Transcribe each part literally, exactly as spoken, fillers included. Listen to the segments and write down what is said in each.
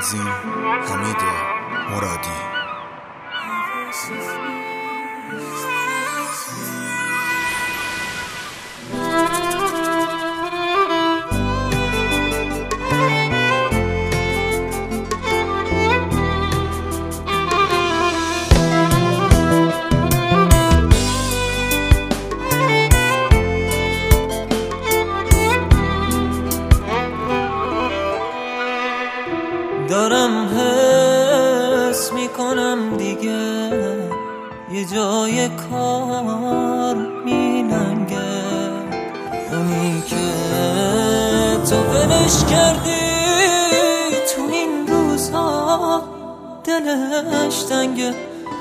تنظیم حمید مرادی. دارم حس میکنم دیگه یه جای کار میلنگه، اونی که تو ولش کردی تو این روزها دلش تنگه.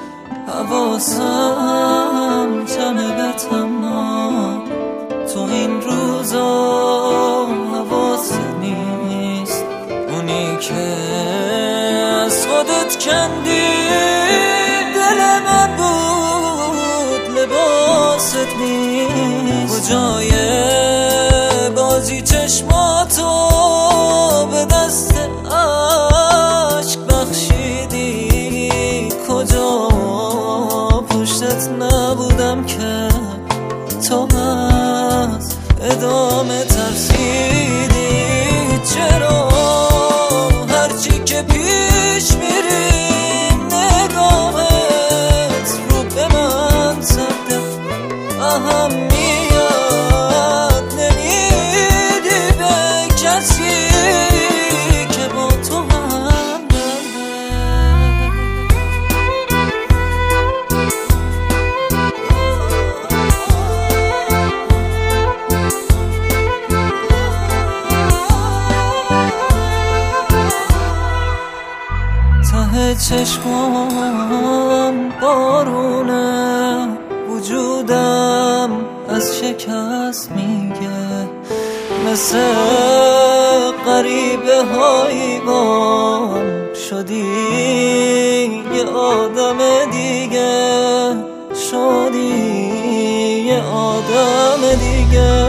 حواسم جمع به تمام تو این روزها حواست نیست، اونی که از خودت کندی دل من بود لباست نیست. کجای بازی چشماتو به دست عشق بخشیدی، کجا پشتت نبودم که تو از ادامه ترسیدی. چرا هرچی که پیش میریم نگاهت رو به من سبته اهمیت نمیدی به کسی که با تو هم ته چشمام بارونه، وجودم از شکست میگه، مثل غریبه هایی بام شدی یه آدم دیگه، شدی یه آدم دیگه.